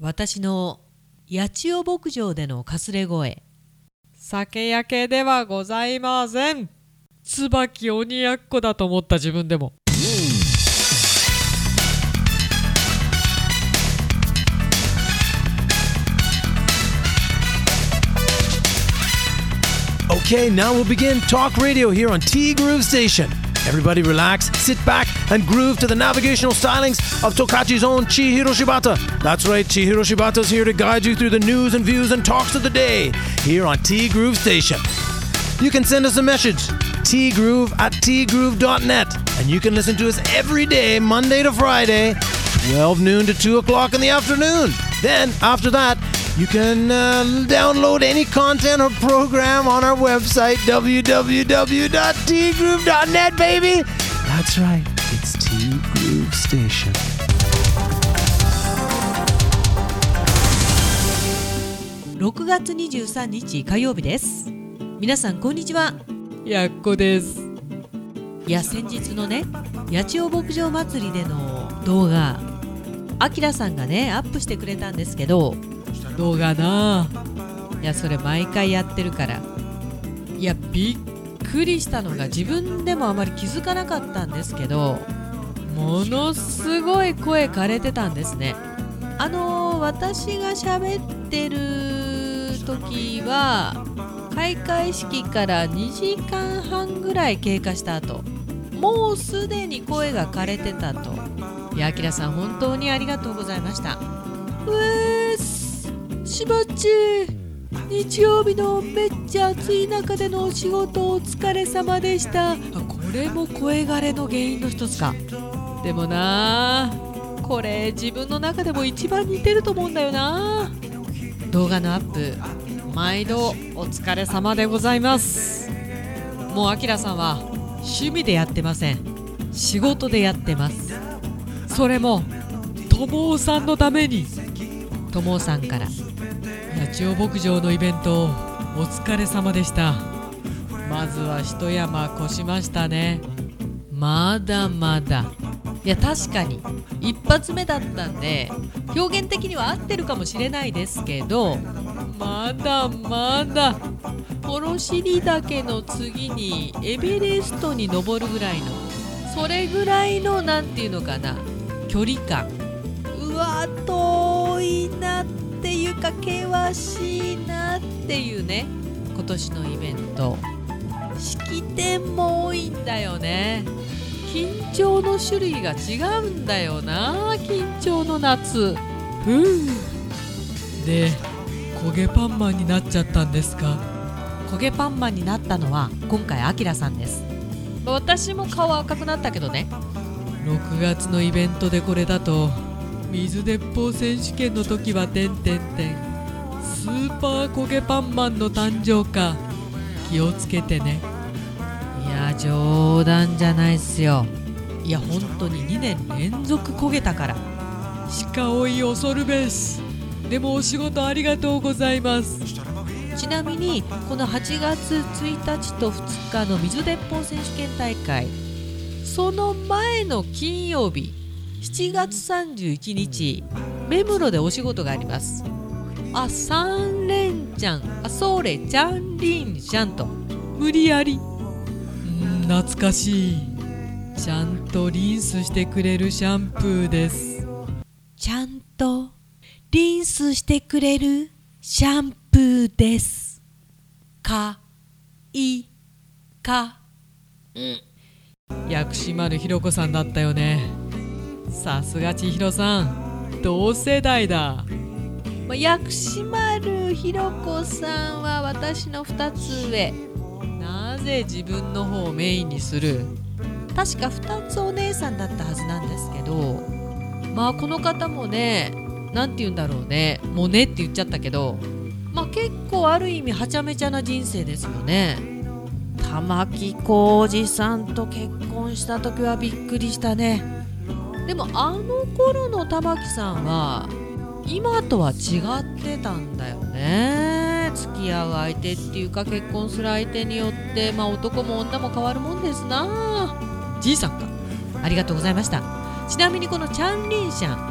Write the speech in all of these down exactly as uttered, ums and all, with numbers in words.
私の八千代牧場でのかすれ声。 酒焼けではございません。椿鬼奴だと思った自分でも。 Okay, now we'll begin Talk Radio here on T Groove Station. Everybody relax, sit back, and groove to the navigational stylings of Tokachi's own Chihiro Shibata. That's right, Chihiro Shibata's here to guide you through the news and views and talks of the day here on T Groove Station. You can send us a message, tgroove at tgroove dot net, and you can listen to us every day, Monday to Friday, twelve noon to two o'clock in the afternoon. Then, after that, you can uh, download any content or program on our website, w w w dot t groove dot net, baby. That's right, it's T Groove Station. ろくがつにじゅうさんにち火曜日です。皆さんこんにちは。 やっこです。 いや、先日のね、八千代牧場祭りでの動画、あきらさんがねアップしてくれたんですけど、 動画な。 いや、それ毎回やってるから、いやびっくりしたのが、自分でもあまり気づかなかったんですけど、ものすごい声枯れてたんですね。あのー、私が喋ってる時は開会式からにじかんはんぐらい経過した後、もうすでに声が枯れてたと。いや、あきらさん本当にありがとうございました。うえーすしばっち、日曜日のめっちゃ暑い中でのお仕事お疲れ様でした。あ、これも声枯れの原因の一つか。でもなあ、これ自分の中でも一番似てると思うんだよな。動画のアップ毎度お疲れ様でございます。もうあきらさんは趣味でやってません。仕事でやってます。 それもともおさんのために。 ともおさんから、 八千代牧場のイベントお疲れ様でした。まずは一山越しましたね。 まだまだ。いや、確かに一発目だったんで表現的には合ってるかもしれないですけど、まだまだ幌尻岳の次にエベレストに登るぐらいの、それぐらいのなんていうのかな、距離感。うわ、遠いなっていうか険しいなっていうね。今年のイベント式典も多いんだよね。緊張の種類が違うんだよな。緊張の夏。 ふう。で、焦げパンマンになっちゃったんですか？ 焦げパンマンになったのは今回あきらさんです。私も顔赤くなったけどね。 ろくがつのイベントでこれだと、水鉄砲選手権の時はてんてんてん、スーパー焦げパンマンの誕生か。気をつけてね。 いや、冗談じゃないっすよ。いや、本当ににねん連続焦げたから。 鹿追い恐るべし。でもお仕事ありがとうございます。 ちなみにこのはちがつついたちとふつかの水鉄砲選手権大会、その前の金曜日しちがつさんじゅういちにち、目黒でお仕事があります。あ、三連ちゃん、あ、それちゃんりんちゃんと無理やり。 うん、懐かしい。ちゃんとリンスしてくれるシャンプーです。 ちゃんとリンスしてくれるシャンプーです。かいかん。 薬師丸ひろ子さんだったよね。さすが千尋さん、同世代だ。 薬師丸ひろ子さんは私のふたつ上。 なぜ自分の方をメインにする？ 確かふたつお姉さんだったはずなんですけど、まあこの方もね、なんて言うんだろうね、もうねって言っちゃったけど、まあ結構ある意味はちゃめちゃな人生ですよね。玉置浩二さんと結婚した時はびっくりしたね。でもあの頃の玉置さんは今とは違ってたんだよね。付き合う相手っていうか結婚する相手によって、まあ男も女も変わるもんですな。 じいさんか。 ありがとうございました。ちなみにこのチャンリンシャン、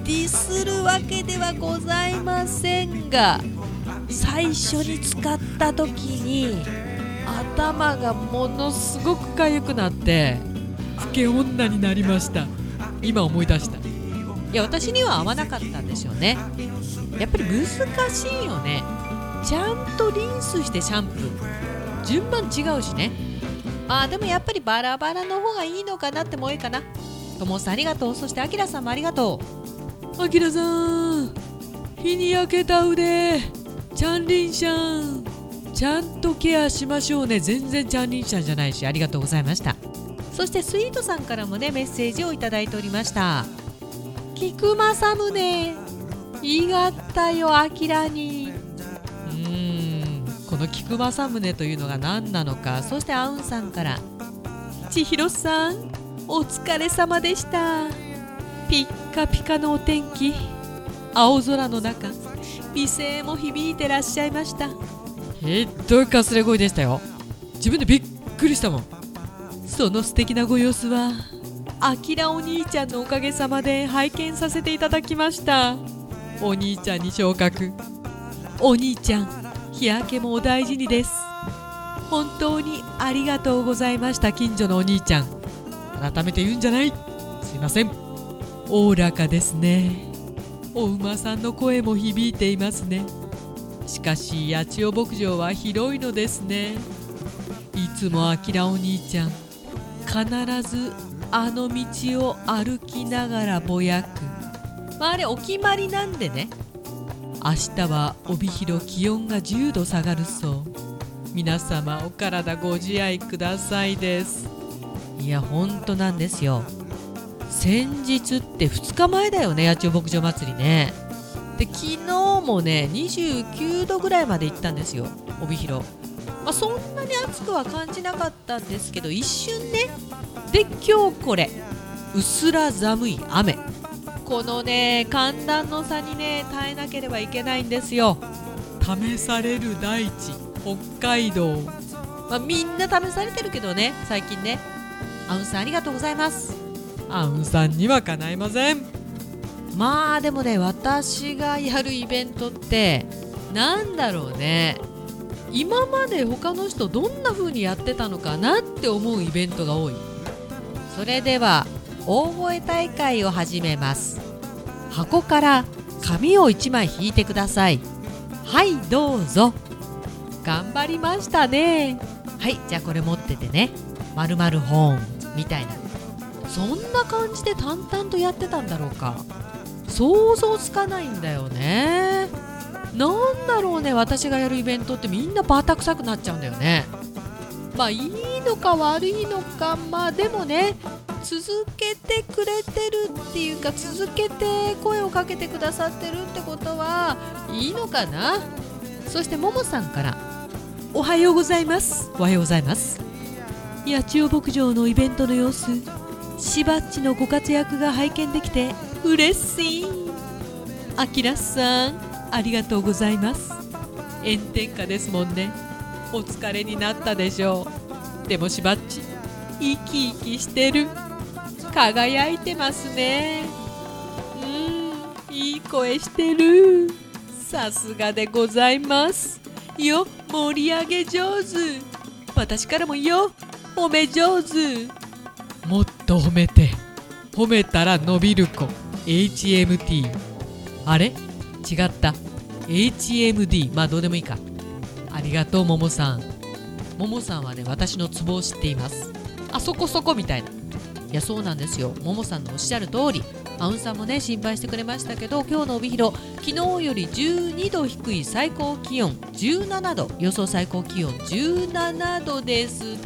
ディスるわけではございませんが、最初に使った時に頭がものすごく痒くなって老け女になりました。今思い出した。 いや、私には合わなかったんですよね。やっぱり難しいよね。ちゃんとリンスしてシャンプー、順番違うしね。あーでもやっぱりバラバラの方がいいのかなってもういいかな。ともさんありがとう。そしてあきらさんもありがとう。あきらさん、日に焼けた腕、チャンリンシャン、ちゃんとケアしましょうね。全然チャンリンシャンじゃないし、ありがとうございました。そしてスイートさんからもねメッセージをいただいておりました。菊正宗いがったよ、あきらに。うーん、この菊正宗というのが何なのか。そしてあうんさんから、千尋さんお疲れ様でした。ピッカピカのお天気、青空の中、美声も響いてらっしゃいました。 ひどいかすれ声でしたよ。自分でびっくりしたもん。 その素敵なご様子はあきらお兄ちゃんのおかげさまで拝見させていただきました。 お兄ちゃんに昇格。 お兄ちゃん、日焼けもお大事にです。本当にありがとうございました。近所のお兄ちゃん、 改めて言うんじゃない、すいません。 おおらかですね。お馬さんの声も響いていますね。しかし八千代牧場は広いのですね。いつもあきらお兄ちゃん必ずあの道を歩きながらぼやく、まあ、あれお決まりなんでね。明日は帯広気温がじゅうど下がるそう。皆様お体ご自愛くださいです。いや本当なんですよ。先日ってふつかまえだよね、八千代牧場祭りね。で昨日もねにじゅうきゅうどぐらいまで行ったんですよ、帯広。まあ、そんなに暑くは感じなかったんですけど、一瞬ね。で今日これうすら寒い雨、このね寒暖の差にね耐えなければいけないんですよ。 試される大地北海道、 まあ、みんな試されてるけどね最近ね。あうんさんありがとうございます。 あうんさんにはかないません。 まあでもね、私がやるイベントってなんだろうね、今まで他の人どんな風にやってたのかなって思うイベントが多い。それでは大声大会を始めます。箱から紙をいちまい引いてください。はいどうぞ。頑張りましたね。はい、じゃあこれ持っててね、〇〇ホーンみたいな、そんな感じで淡々とやってたんだろうか。想像つかないんだよね。なんだろうね、私がやるイベントってみんなバタ臭くなっちゃうんだよね。まあいいのか悪いのか、まあでもね続けてくれてるっていうか、続けて声をかけてくださってるってことはいいのかな。そしてももさんから、おはようございます。おはようございます。八千代牧場のイベントの様子、しばっちのご活躍が拝見できて嬉しい。あきらさんありがとうございます。炎天下ですもんね。お疲れになったでしょう。でもしばっち生き生きしてる、輝いてますね。うん、いい声してる。さすがでございますよ。盛り上げ上手。私からもよ、褒め上手。 もっと褒めて、褒めたら伸びる子 エイチエムティー。 あれ違った、 エイチエムディー、 まあどうでもいいか。ありがとうももさん。ももさんはね私のツボを知っています。あそこそこみたいな。いやそうなんですよ、ももさんのおっしゃる通り。あうんさんもね心配してくれましたけど、今日の帯広昨日よりじゅうにど低い最高気温じゅうななど、予想最高気温じゅうななどですって。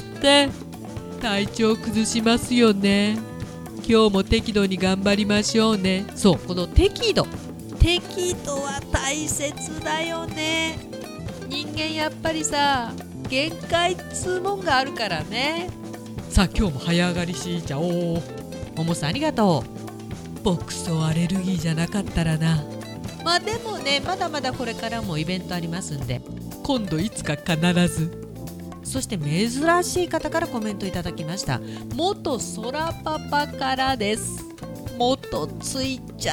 体調崩しますよね。今日も適度に頑張りましょうね。そう、この適度適度は大切だよね。人間やっぱりさ限界っつうもんがあるからね。 さあ今日も早上がりしちゃおう。 ももさんありがとう。牧草アレルギーじゃなかったらな。まあでもねまだまだこれからもイベントありますんで、 今度いつか必ず。 そして珍しい方からコメントいただきました。元空パパからです。元ついちゃっ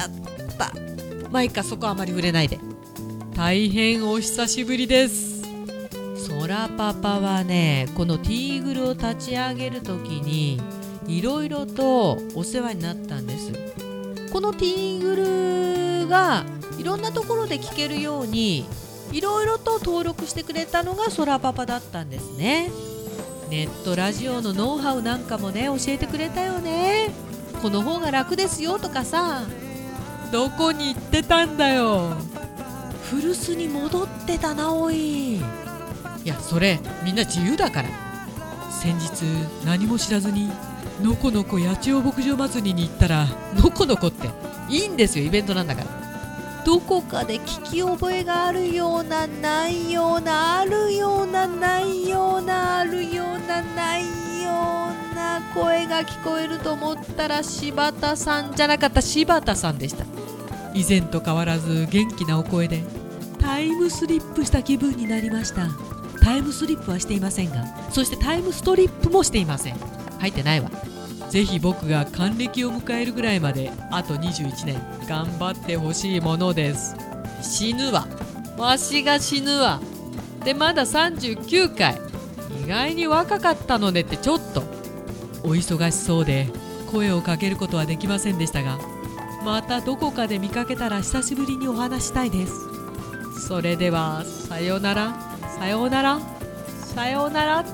ったまあいいか、そこはあまり触れないで。 大変お久しぶりです。 ソラパパはね、このティーグルを立ち上げるときにいろいろとお世話になったんです。このティーグルがいろんなところで聞けるようにいろいろと登録してくれたのがソラパパだったんですね。ネットラジオのノウハウなんかもね教えてくれたよね。この方が楽ですよとかさ。 どこに行ってたんだよ。 古巣に戻ってたなおい。 いや、それみんな自由だから。先日何も知らずにのこのこ八千代牧場祭りに行ったら、 のこのこっていいんですよ、イベントなんだから。どこかで聞き覚えがあるようなないようなあるようなないようなあるようなないような声が聞こえると思ったら柴田さんじゃなかった。柴田さんでした。 以前と変わらず元気なお声で、 タイムスリップした気分になりました。タイムスリップはしていませんが、そしてタイムストリップもしていません。入ってないわ。 ぜひ僕が還暦を迎えるぐらいまであとにじゅういちねん頑張ってほしいものです。 死ぬわ、わしが死ぬわ。でまださんじゅうきゅうかい、意外に若かったのでって。ちょっとお忙しそうで声をかけることはできませんでしたが、またどこかで見かけたら久しぶりにお話したいです。それではさよならさよならさよならって、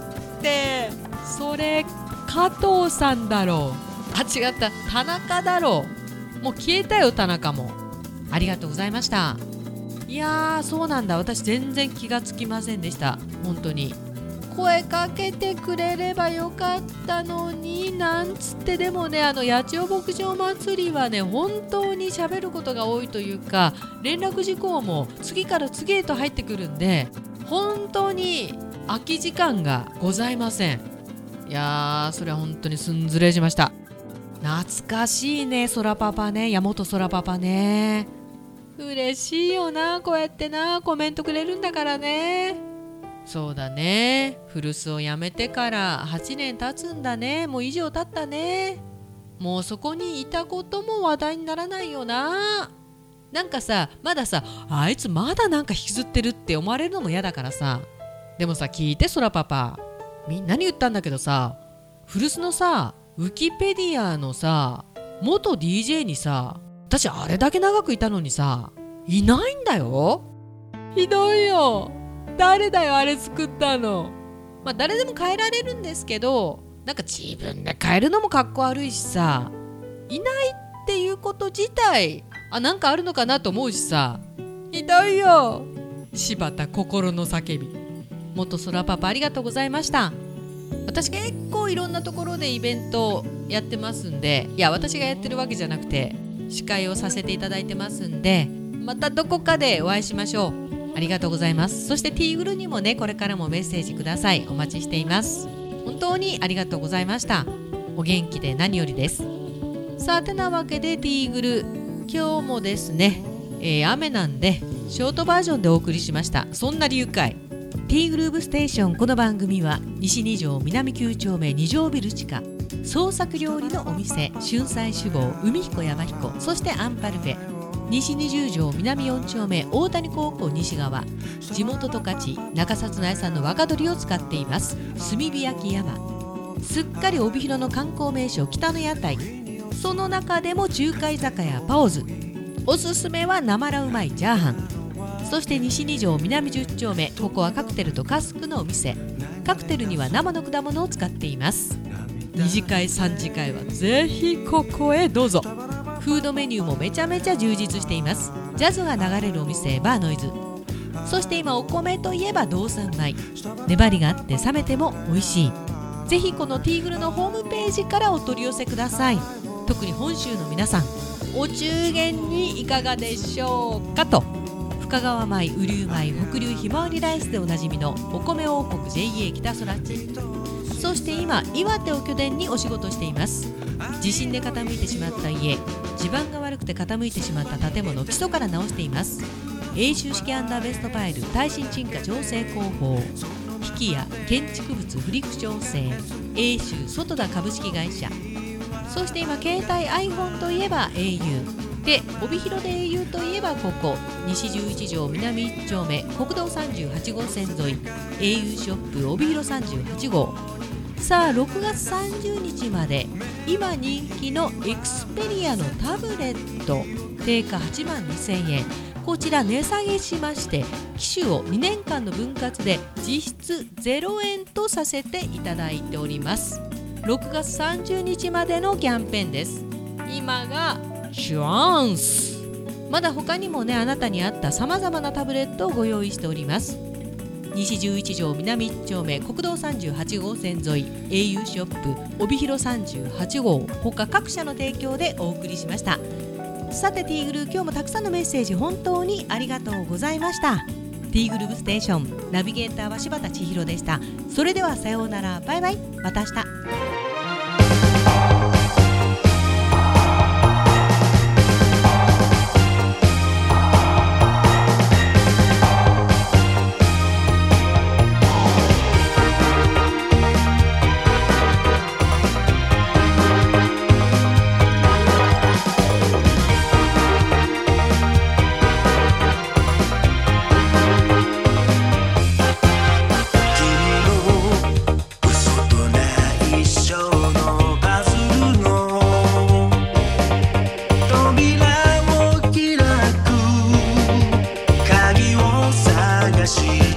それ加藤さんだろう。 あ、違った、田中だろう。もう消えたよ、田中も。ありがとうございました。いやー、そうなんだ。私全然気がつきませんでした。本当に声かけてくれればよかったのになんつって。でもね、あの八千代牧場祭りはね、本当に喋ることが多いというか、連絡事項も次から次へと入ってくるんで、本当に空き時間がございません。いやー、それは本当にすんずれしました。懐かしいね、ソラパパね、山本ソラパパね。嬉しいよな、こうやってなコメントくれるんだからね。そうだね、古巣を辞めてからはちねん経つんだね。もう以上経ったね。もうそこにいたことも話題にならないよな。なんかさ、まださ、あいつまだなんか引きずってるって思われるのも嫌だからさ。でもさ、聞いてソラパパ、みんなに言ったんだけどさ、古巣のさウィキペディアのさ元 ディージェー にさ、私あれだけ長くいたのにさいないんだよ。ひどいよ。誰だよあれ作ったの。まあ誰でも変えられるんですけど、なんか自分で変えるのもかっこ悪いしさ、いないっていうこと自体あなんかあるのかなと思うしさ。ひどいよ。 柴田心の叫び。 元空パパありがとうございました。私結構いろんなところでイベントやってますんで、いや私がやってるわけじゃなくて司会をさせていただいてますんで、またどこかでお会いしましょう。ありがとうございます。そしてティーグルにもね、これからもメッセージください。お待ちしています。本当にありがとうございました。お元気で何よりです。さあてなわけでティーグル、今日もですね、えー、雨なんでショートバージョンでお送りしました。そんな理由かい。ティーグルーブステーション。この番組は西に条南きゅう丁目に条ビル地下創作料理のお店春菜酒坊海彦山彦、そしてアンパルフェ西にじゅう条南よん丁目大谷高校西側、地元十勝中札内産の若鶏を使っています炭火焼山。すっかり帯広の観光名所北の屋台、その中でも中華居酒屋パオズ。おすすめはなまらうまいチャーハン。そして西に条南じゅう丁目、ここはカクテルとカスクのお店。カクテルには生の果物を使っています。二次会三次会はぜひここへどうぞ。フードメニューもめちゃめちゃ充実しています。ジャズが流れるお店バーノイズ。そして今お米といえば道産米、粘りがあって冷めても美味しい。ぜひこのティーグルのホームページからお取り寄せください。特に本州の皆さん、お中元にいかがでしょうかと。深川米、雨竜米、北流ひまわりライスでおなじみのお米王国 ジェイエー 北空地。そして今岩手を拠点にお仕事しています。地震で傾いてしまった家、地盤が悪くて傾いてしまった建物を基礎から直しています。永修式アンダーベストファイル耐震沈下調整工法、引きや建築物不陸調整、永修外田株式会社。そして今携帯 iPhone といえば au で帯広でいうといえばここ西じゅういち条南いち丁目国道さんじゅうはち号線沿い エーユー ショップ帯広さんじゅうはち号。さあろくがつさんじゅうにちまで今人気のエクスペリアのタブレット定価はちまんにせんえん、こちら値下げしまして機種をにねんかんの分割で実質ゼロえんとさせていただいております。ろくがつさんじゅうにちまでのキャンペーンです。今がチャンス。まだ他にもねあなたに合ったさまざまなタブレットをご用意しております。西じゅういち条南いち丁目国道さんじゅうはち号線沿い エーユー ショップ帯広さんじゅうはち号他各社の提供でお送りしました。さてティーグルー今日もたくさんのメッセージ本当にありがとうございました。ティーグルーブステーションナビゲーターは柴田千尋でした。それではさようなら、バイバイ、また明日。 し